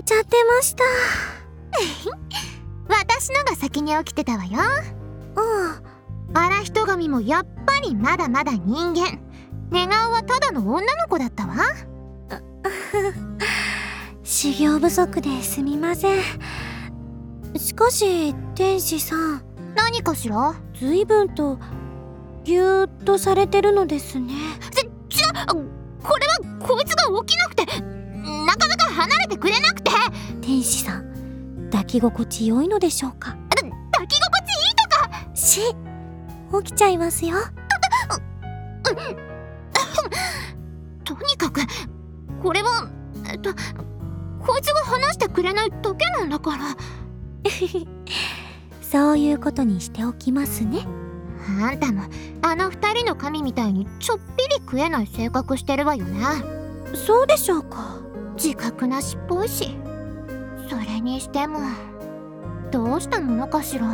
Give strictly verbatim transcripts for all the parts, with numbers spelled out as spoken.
ちゃってました。 私のが先に起きてたわよ。 ああ荒人神もやっぱりまだまだ人間。寝顔はただの女の子だったわ。 修行不足ですみません。しかし天使さん、 何かしら？ 随分とぎゅーっとされてるのですね。 ちちょこれはこいつが起きなくて、なかなか離れてくれなくて。 天使さん、抱き心地良いのでしょうか？ だ抱き心地いいとか。 し起きちゃいますよ。 とにかくこれはえっとこいつが話してくれないだけなんだから。 そういうことにしておきますね。 あんたもあの二人の神みたいにちょっぴり食えない性格してるわよね。 そうでしょうか？ 自覚なしっぽいし。それにしてもどうしたものかしら。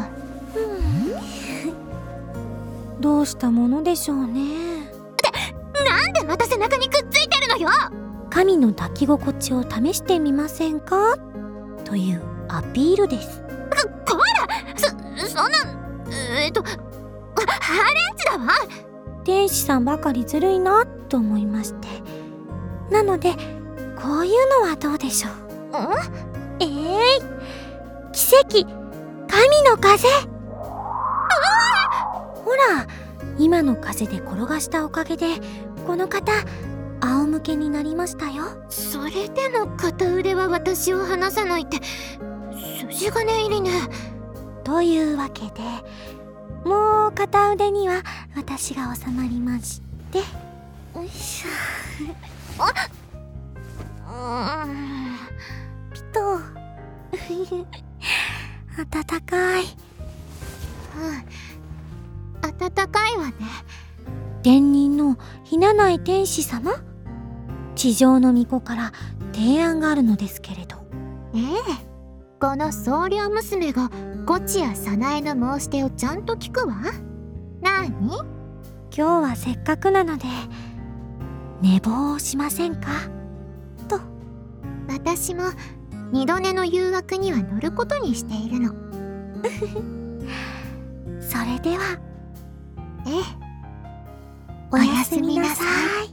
どうしたものでしょうね。 なんでまた背中にくっついてるのよ。 神の抱き心地を試してみませんかというアピールです。 ここらそそんなえっとハレンチだわ。 天使さんばかりずるいなと思いまして、なのでこういうのはどうでしょう。えー、奇跡、神の風。ほら、今の風で転がしたおかげでこの方仰向けになりましたよ。 それでも片腕は私を離さないって筋金入りね。 というわけで、もう片腕には私が収まりまして、よいしょ。 あピト暖かい。 うん暖かいわね。 天人のひなない天使様、地上の巫女から提案があるのですけれど。 ええ、この僧侶娘がゴチやサナエの申し出をちゃんと聞くわ。なに？ 今日はせっかくなので寝坊をしませんかと。 私も二度寝の誘惑には乗ることにしているの。 それでは、 ええ、 おやすみなさい。